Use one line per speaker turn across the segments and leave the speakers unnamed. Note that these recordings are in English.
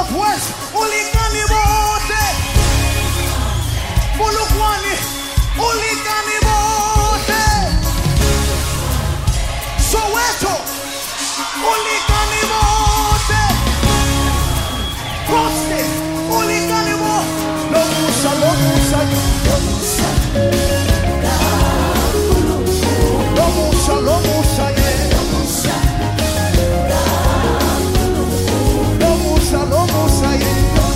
Northwest, Ulikani bote. Bulukwani, Ulikani bote. Soweto, Ulikani bote. Coste, Ulikani bote. Lomusa, lomusa, lomusa. Lomusa, lomusa, yeah. Lomusa, lomusa, yeah.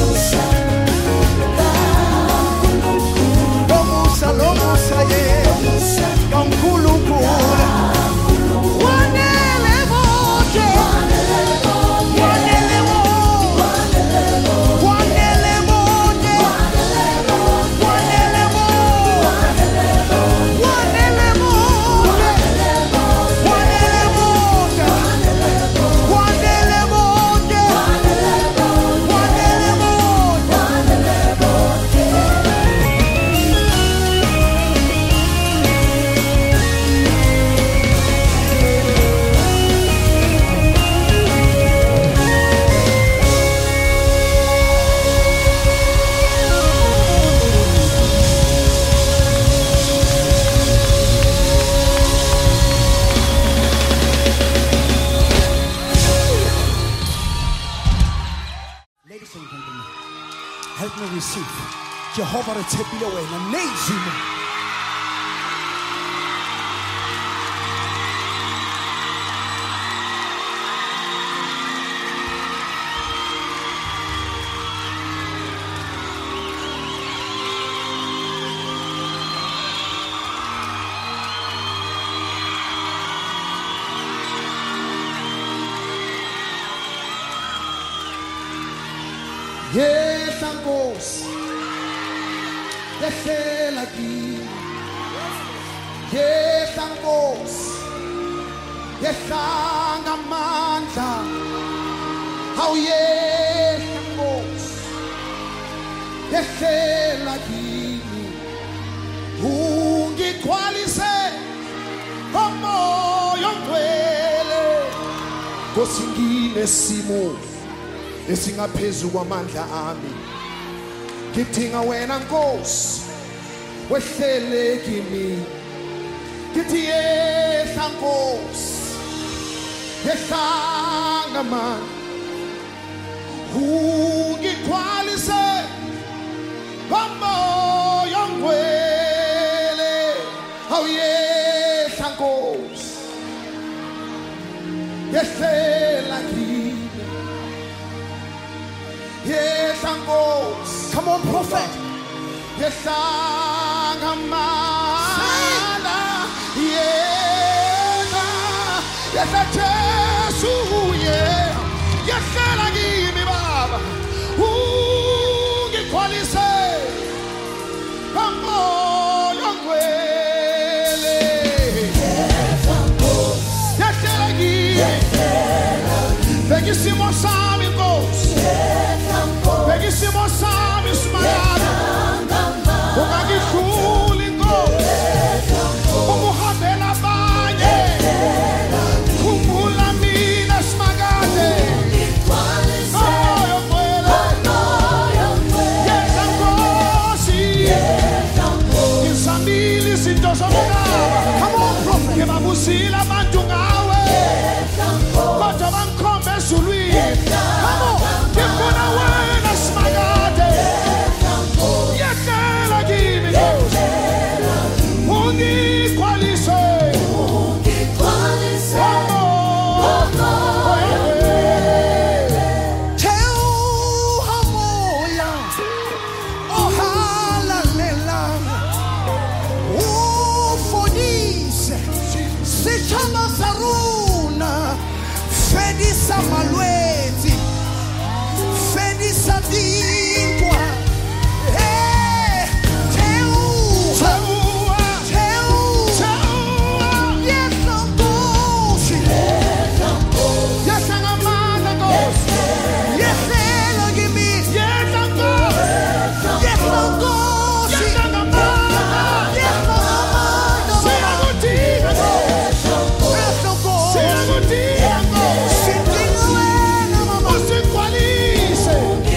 Lomusa, lomusa, yeah. Kankulunkula. Wanele moje. Wanele moje. Wanele moje. Wanele moje. Wanele moje. Wanele moje. Wanele moje. Wanele moje. Ladies and gentlemen, help me receive Jehovah Retepile wena nezimo. Yes, Angos. Desde aquí. Yes, Angos. Desanga manta. How yes, Angos. Desde aquí. Ungi qualise. Como yo duele. Kosingine simo. Esingaphezu kwamandla ami ngidinga wena Nkosi wehlele kimi ngithi yehla Nkosi yehlanga mani ungikhwalise ngomoya ngcwele awuyehla Nkosi yehlela kimi. Yes, I'm goes. Come on, prophet. Yes, I'm yes, I just yeah. Yes, I give me Baba. Who get quality? Come on, young way. Yes, I'm goes. Yes, I give. Thank you, Simon Simon goes. Benissimo Sami Smarado Ogagi Kulingo Umuhabela Baye Kumula Mina Smagade Oh, yes, I'm Gosi Insamili Sintosamana Come on, prophet Kebabusila Mantungawe Koto Bankombe Sului Come on, Kipuna Way Fedisa Malueti, Fedisa Dingua, hey, yes, I'm Goshi, yes, I'm Amanda Goshi, yes, Ella give me, yes, I'm Goshi, yes, I'm Goshi, yes, I'm Amanda, yes, I'm Amanda,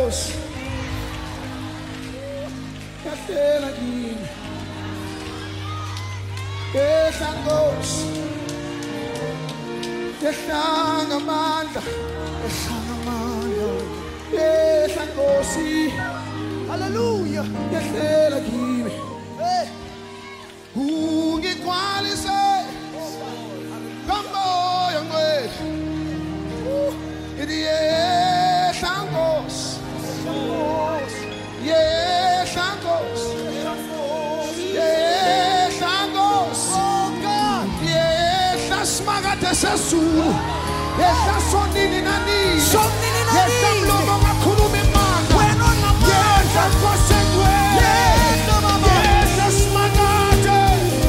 Nkosi. Yehlela kimi. Yehla Nkosi. Yehla ngamandla. Yehla ngamandla. Yehla Nkosi. Hallelujah. Yehlela kimi. Ungigcwalise ngomoya ngcwele. Ithi yehla Nkosi. Yehla Nkosi. Yehla Nkosi. Yehla simakade sezulu. Yehla sonini nanini. Yehla mlomo ngakhuluma imanga. Yehla Nkosi engcwele. Yehla simakade.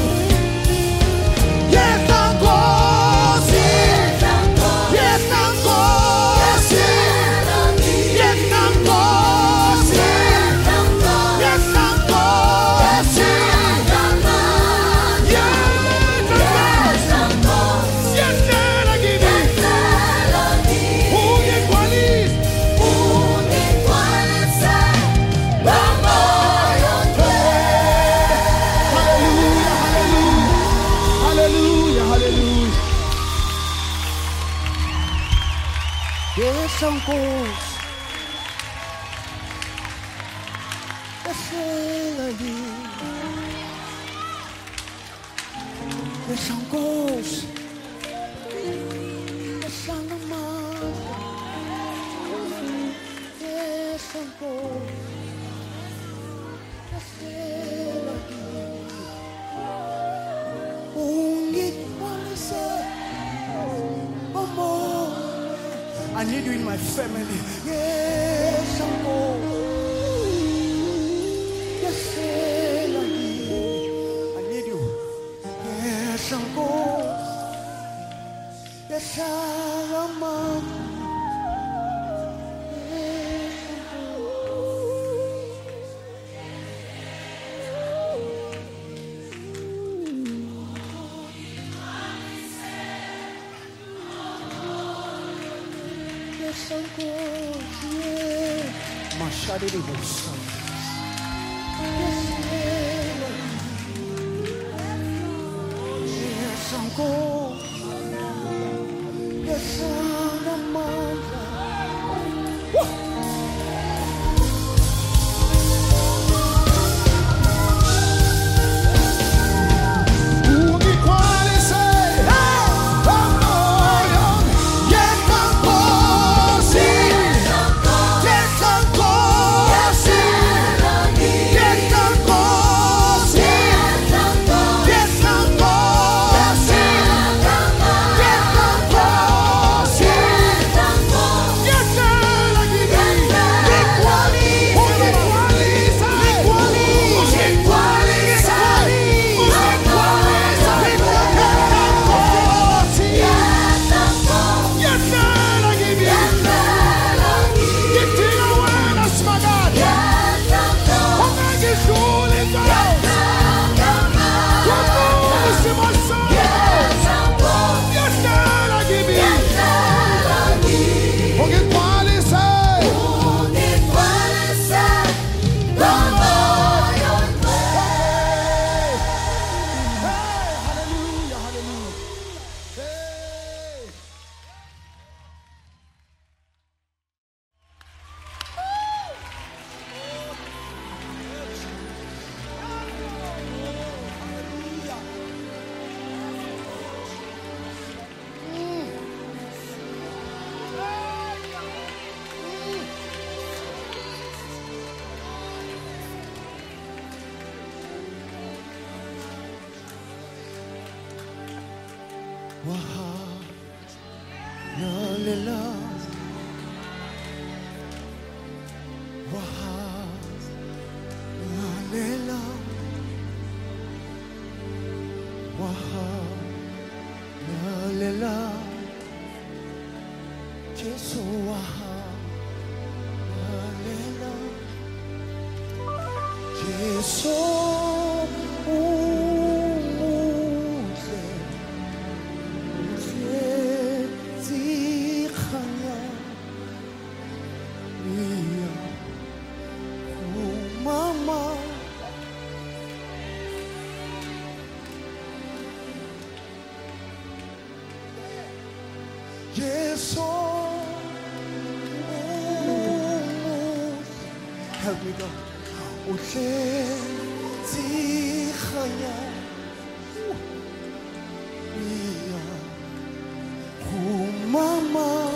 Yehla Nkosi. Yehla Nkosi. Yehla Nkosi. Yehla Nkosi. Yehlela kimi. Ungigcwalise. Hallelujah, hallelujah. Yehla Nkosi. Yehlela kimi. Yehla Nkosi. Yehla ngamandla. Yehla Nkosi. Yehlela kimi. Ungigcwalise ngomoya. I need you in my family. Yes, I'm going. Yes, I need you. Yes, I'm going. Yes, I'm on. Yes, I'm going. Mashadi Bosa. Yes, I'm going. Yes, I'm on. Yes, oh, help me, God. Mama,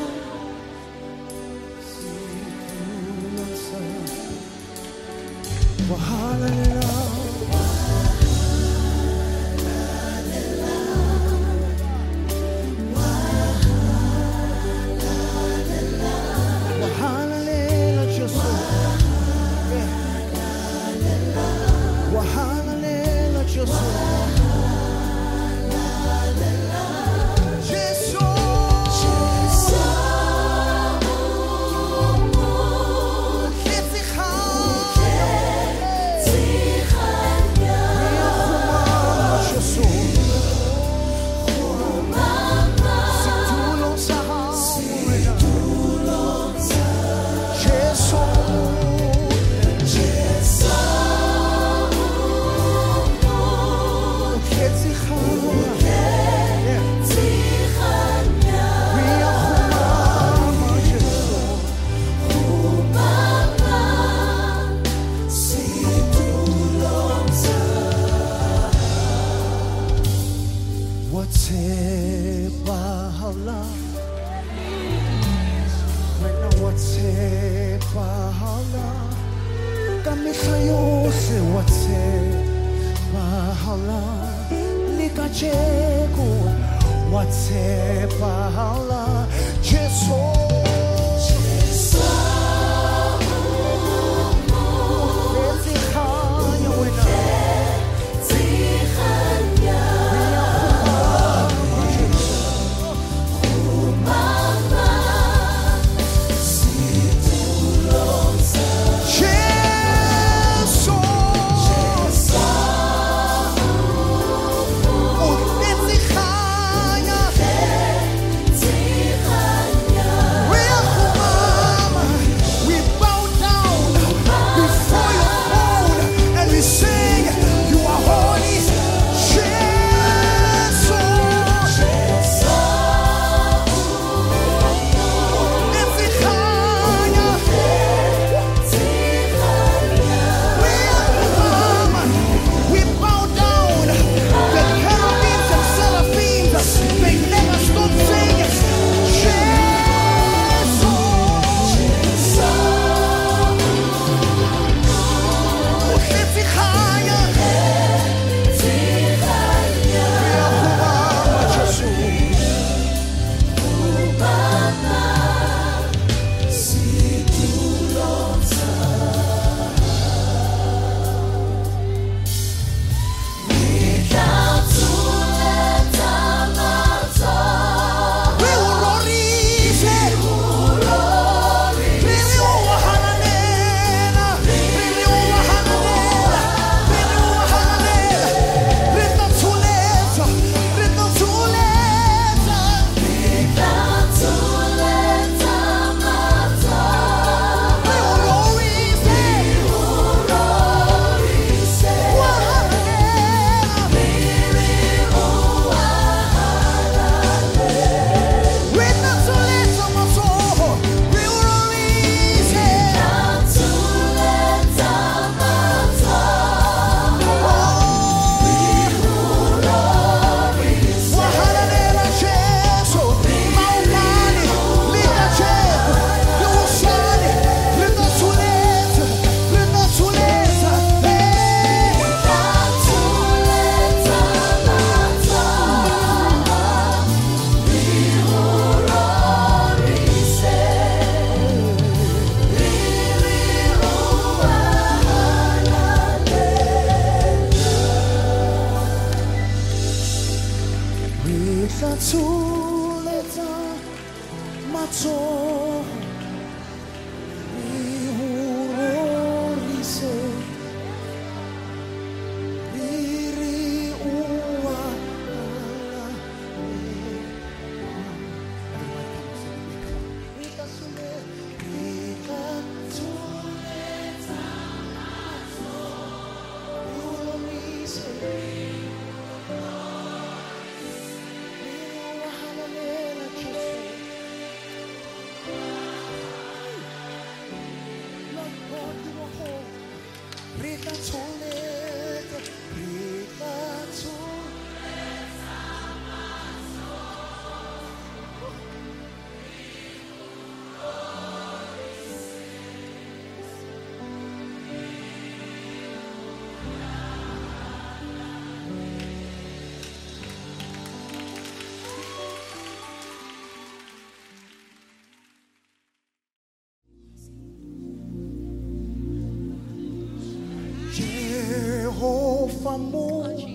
mo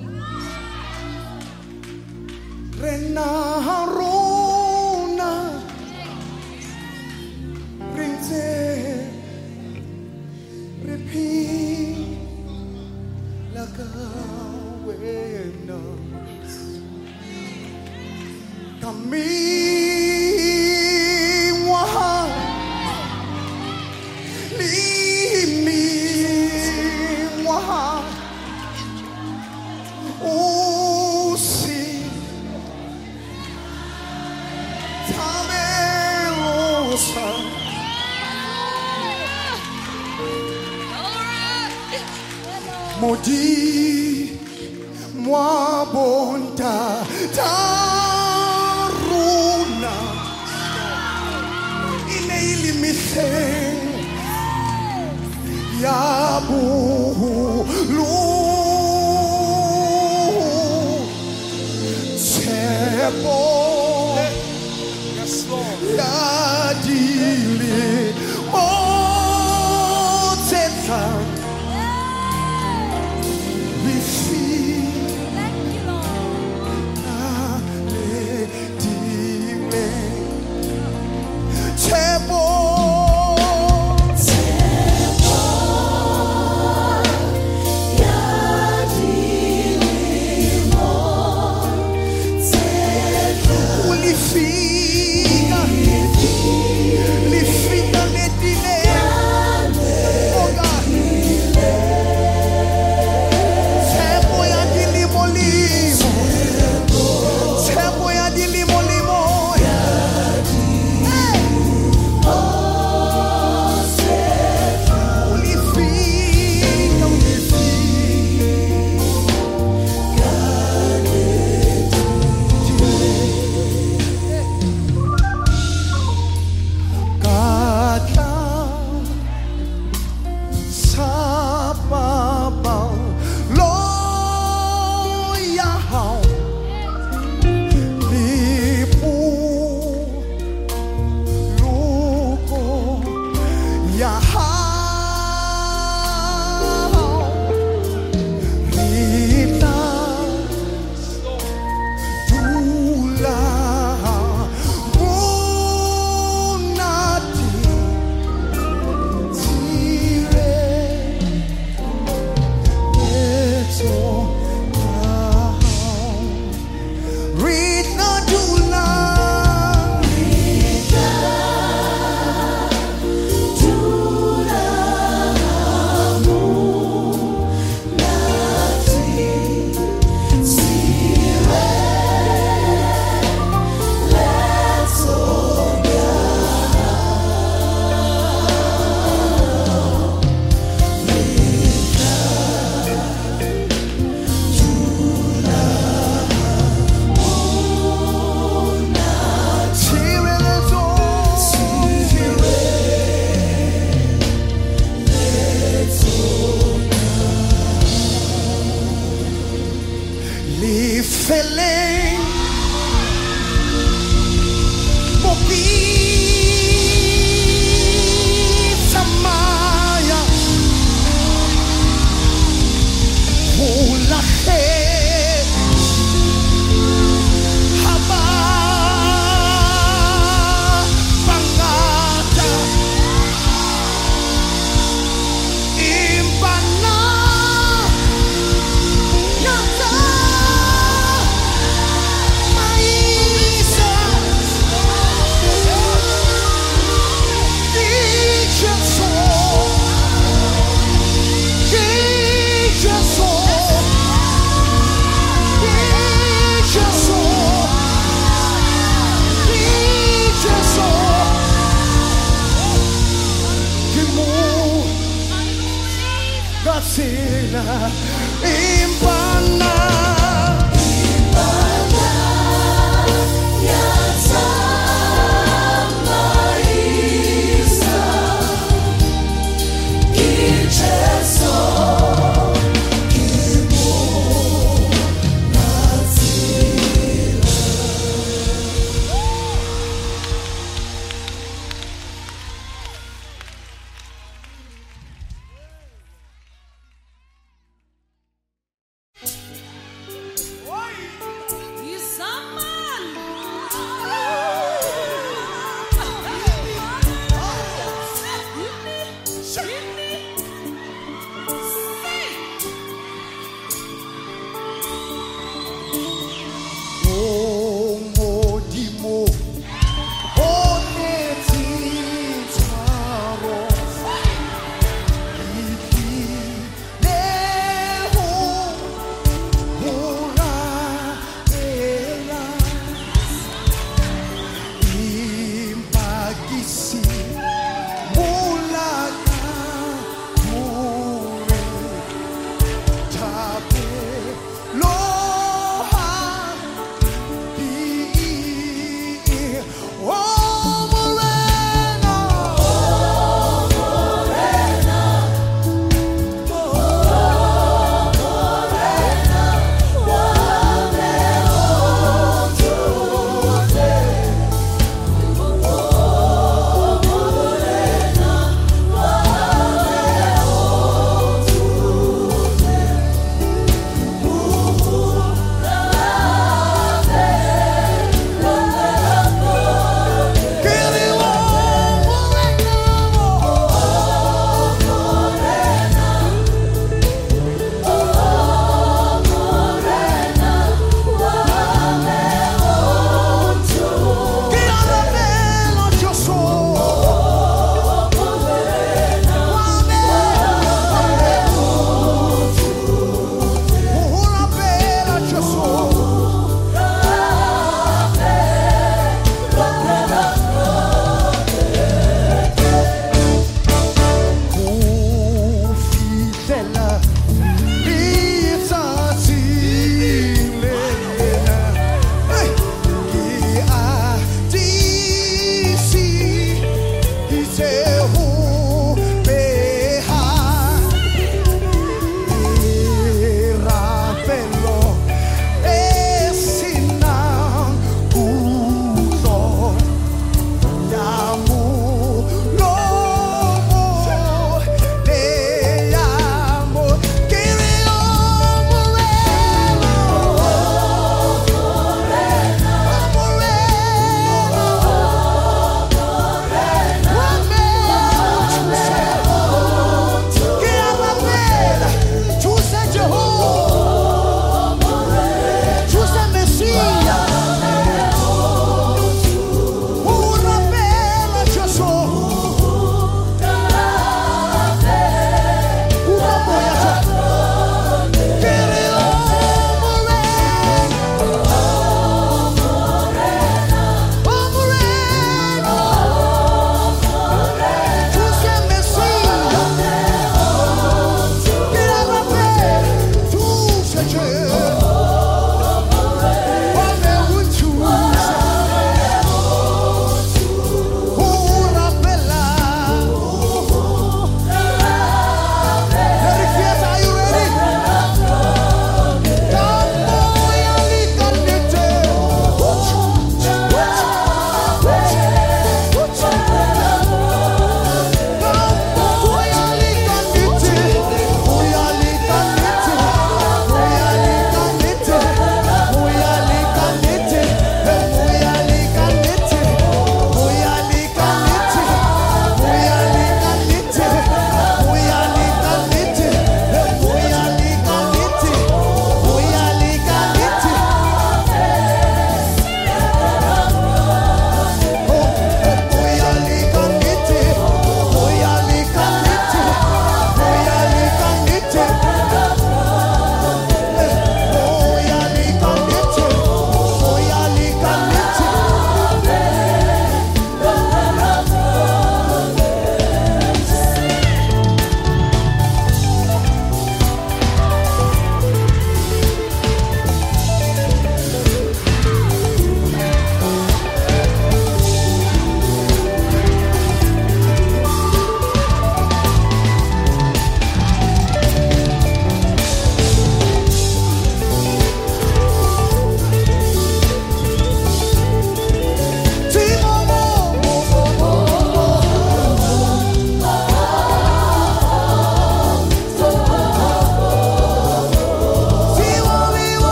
renarona rinse repeat lagawena kami wahal limi wahal usi tamerosa modi mwabonta taruna inailimite yabuhulu tebo yadili moteta feeling Mopi Samaya Ulahe Haba Pangata Impana Yata Maisa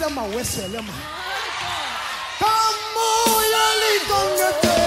weselema weselema. Kamoya ligongete.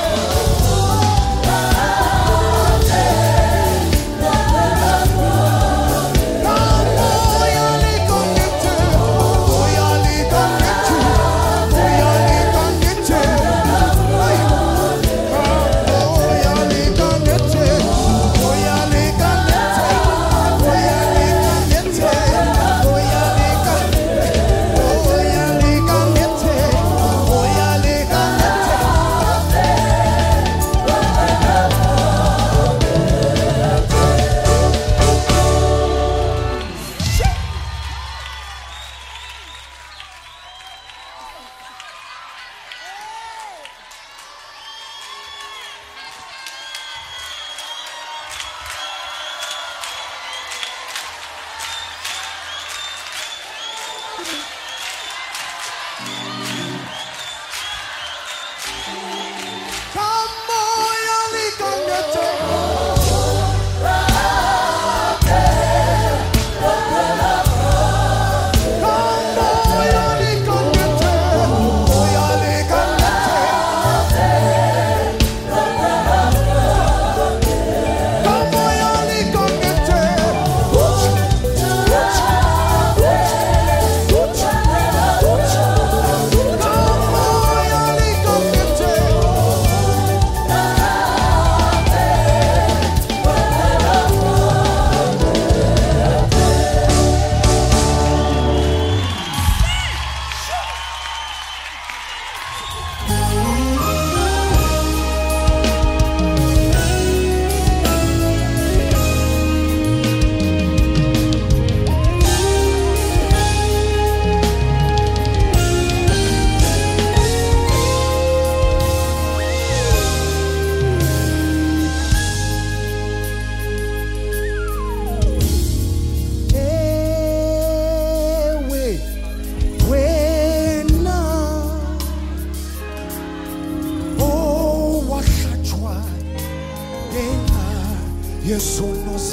Yesu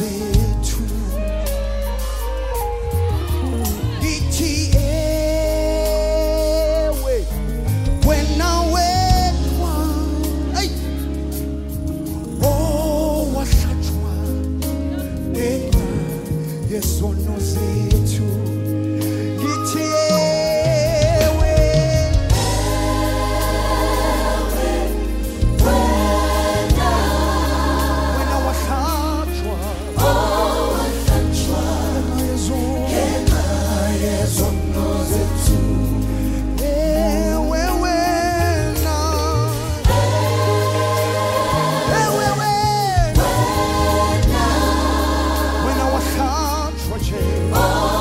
nozetu iti ewe wena wetwa ay oh washachwa ena Yesu nozetu iti oh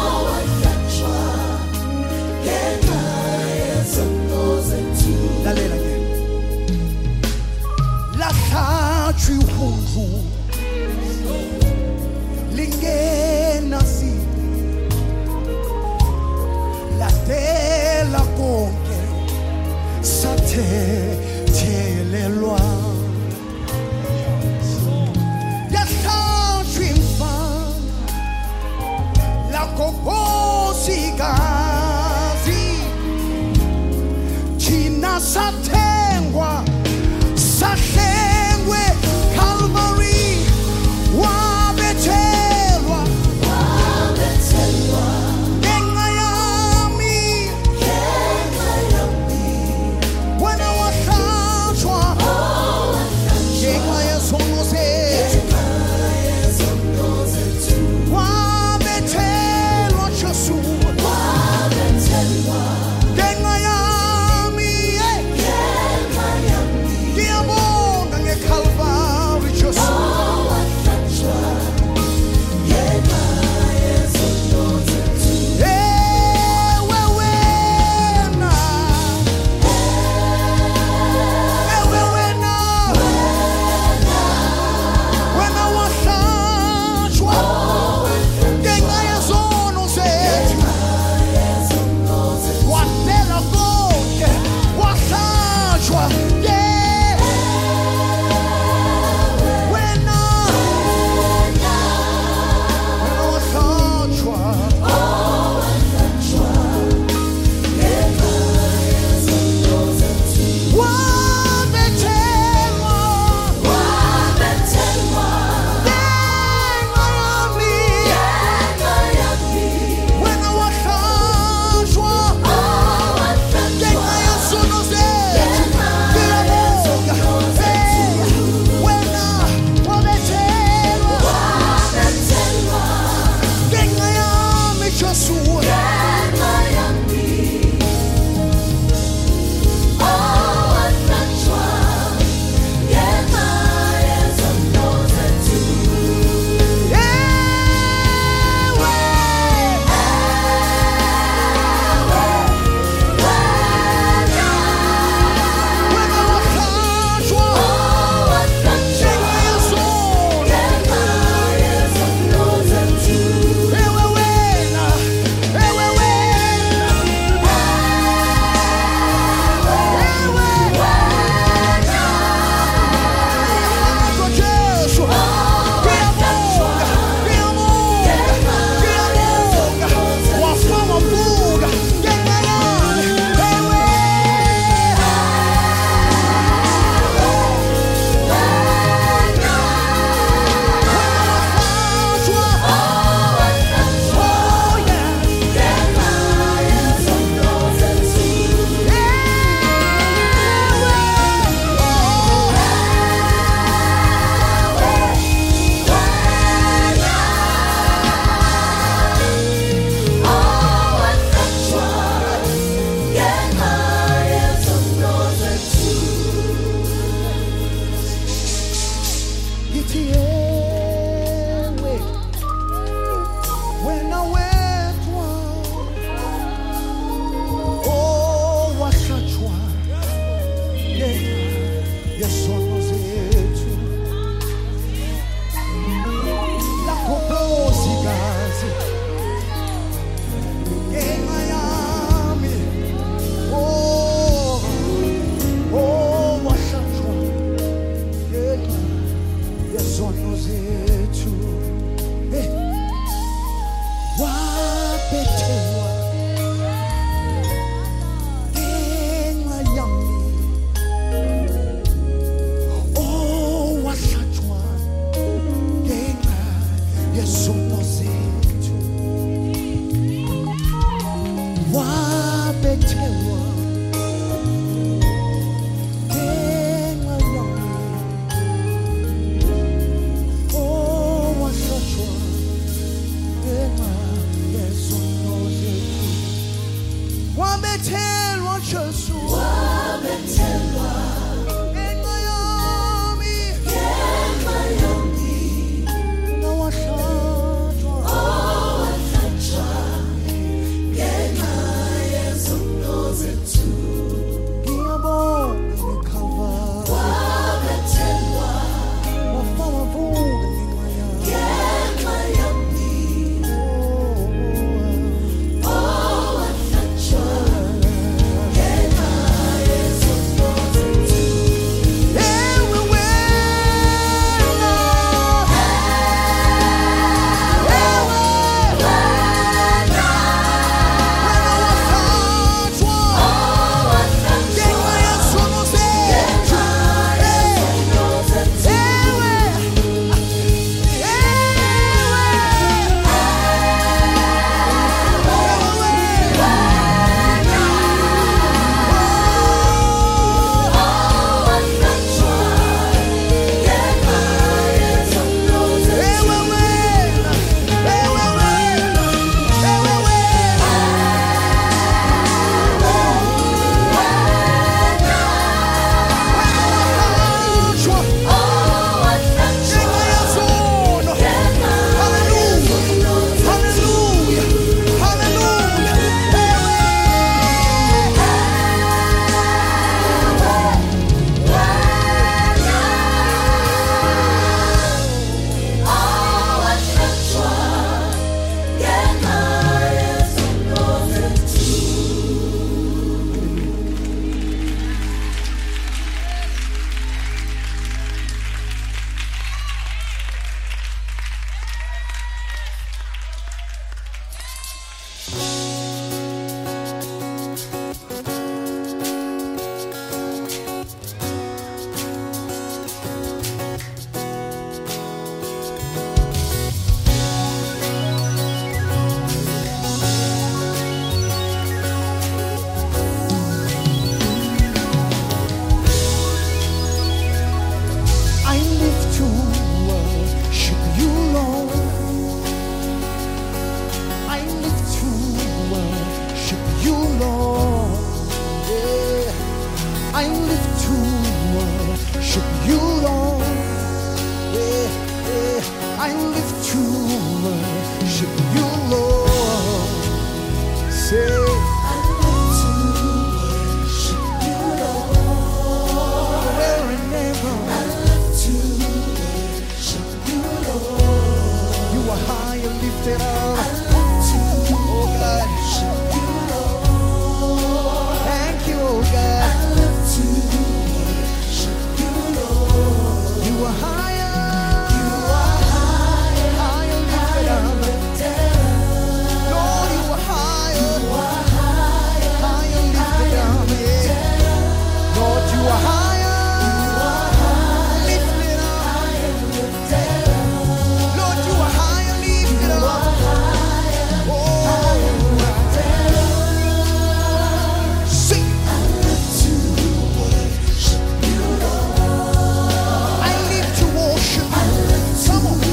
to worship you, Lord. Say, I live to worship you, Lord. Forever and ever. I live to worship you, Lord. You are high and lifted up. I live to worship you, Lord. Thank you, oh God. I live to worship you, Lord. You are higher. You are higher. High and lifted up. Lord, you are higher. You are higher. High and lifted up. Yeah. Lord, you are higher. You are high. Lifted up. High and lifted up. Lord, you are high and lifted up. Oh, sing. I live to worship you, Lord. I live to worship you. Come on.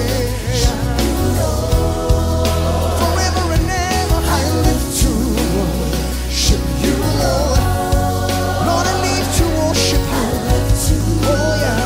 Forever and ever, I live to worship you, Lord. Lord, I live to worship you. Oh, yeah.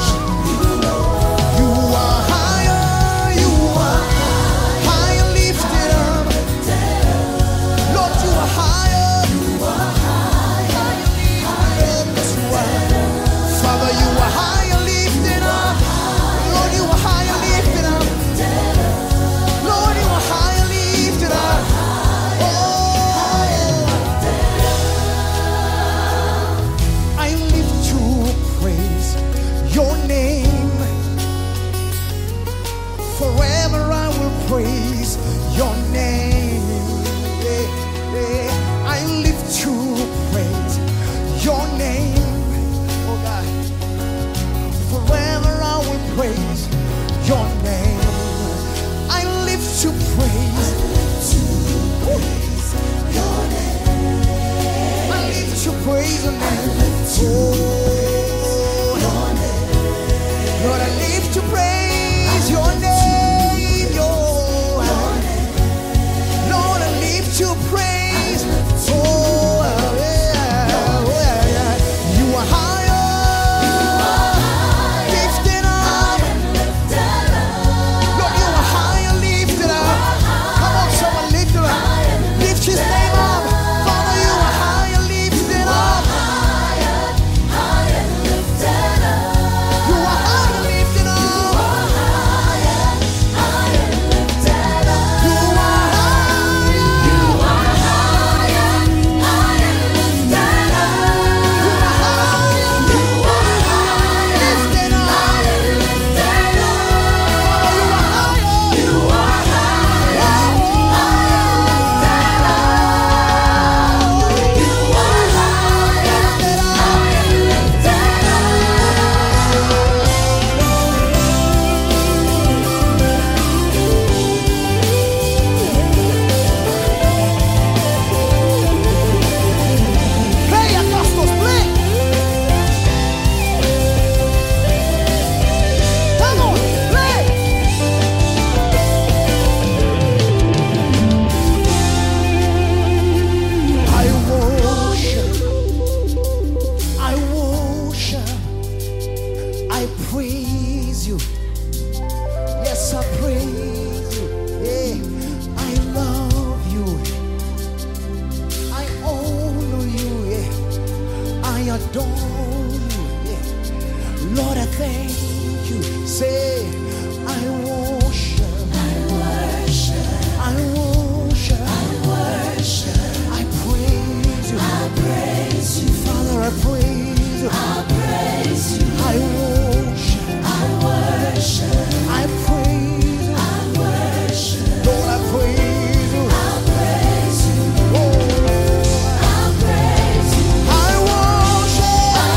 You are higher. You are high and lifted up. Lord, you are higher. You are high and lifted up. Father, you are high and lifted up. Lord, you are high and lifted up. Lord, you are high and lifted up. Oh, I live to praise your name. Forever I will praise your name. Yeah, yeah. I live to praise your name. Oh God. Forever I will praise your name. I live to praise. Your name. I live to praise your name. Oh, Lord, I live to praise your name. Lord, I live to praise. Oh, yeah, oh, yeah. You are higher. Lifted up. Lord, you are higher lifted up. Come on, someone lift it up. Lift his name up. Father, you are higher lifted up. You are higher lifted up. You are Play, Apostles, play. Come on, play. I worship, I praise you. Yes, I praise you. Yeah, I love you. I honor you. Yeah, I adore you. Yeah, Lord, I thank you. Say, I worship, I praise you, Father, I praise you, I worship, I praise you, Lord, I praise you, oh, I worship,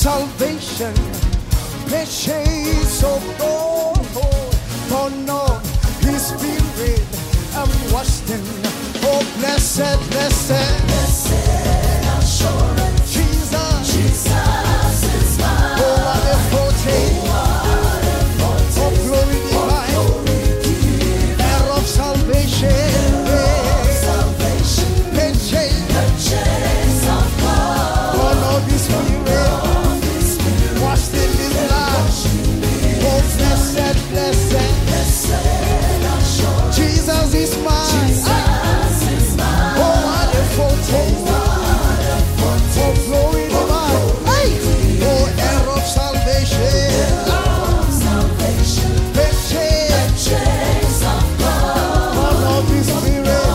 salvation, purchase of gold, born of His Spirit, and washed in. Oh, blessed, blessed,
Blessed assurance,
Jesus,
Jesus is mine.
oh, what a foretaste of glory divine, heir of salvation,
Salvation,
purchase,
purchase of God,
born of His Spirit, washed in His blood. Oh, blessed, blessed,
blessed assurance,
Jesus is mine.
Jesus is mine.
Oh, what a foretaste of glory divine. Hey! Oh, heir of salvation,
Salvation,
purchase,
purchase of God,
born of His Spirit.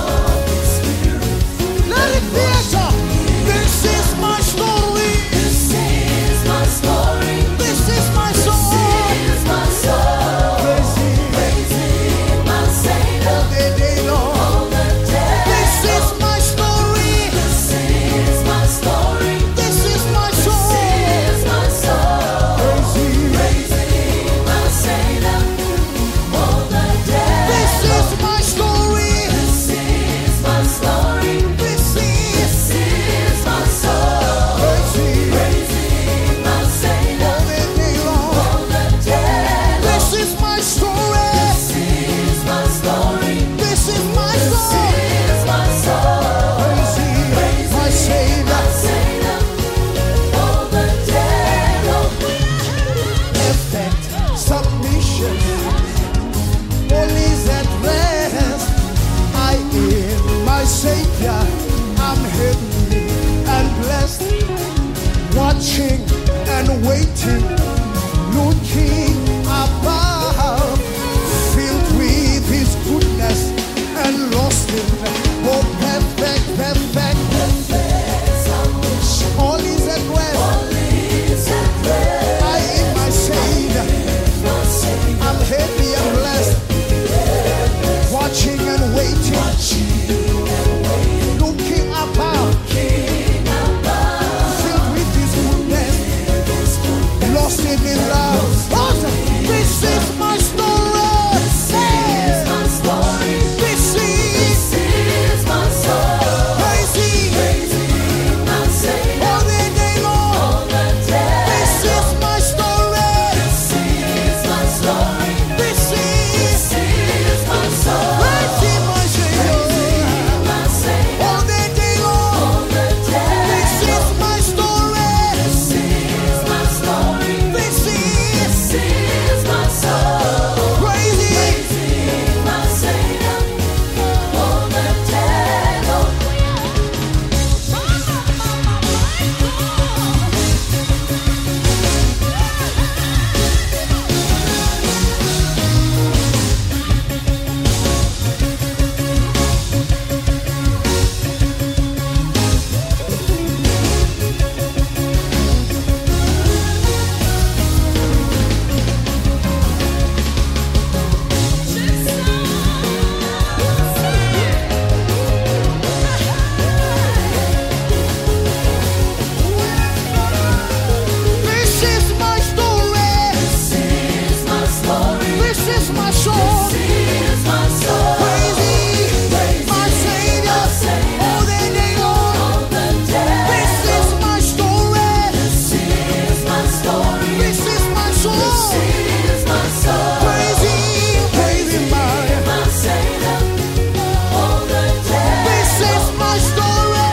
Let it be a song. This is my story.
this is my story,
This is my song.
this is my soul,
Praising
praising my Savior
the day long.
all the day.
This is my story.
This is my story,
This is my song.
this is my soul,
Praising.
praising my Savior all the day.
This is my story.
This is my story,
This is
this is my soul,
praising
praising my Savior
all the day long.
all the day.
This is my story.
This is my story,
This is my
this
song.
is my soul,
Praising my Savior.
my Savior all the day long.
Perfect submission. All is at rest. I am my Savior. I'm heavenly and blessed. Watching and waiting, looking above, filled with His goodness and lost in. Oh, perfect, perfect. All is at rest. I am my Savior. I'm happy and blessed. Watching and waiting, looking above, filled with His goodness, lost in His love. Awesome. This is my story. This is praising all the day long. This is my story. This is praising my Savior all the day long. This is my story. This is praising. This is my story. This is my song. Praising my Savior all the day long. This is my story. This is my song. Praising my. This is my story.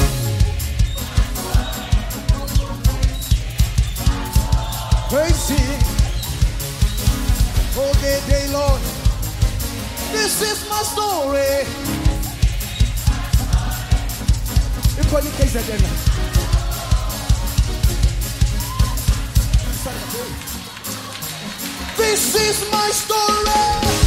Praising all the day long. This is my story. Ikoni kaiza tena. This is my story.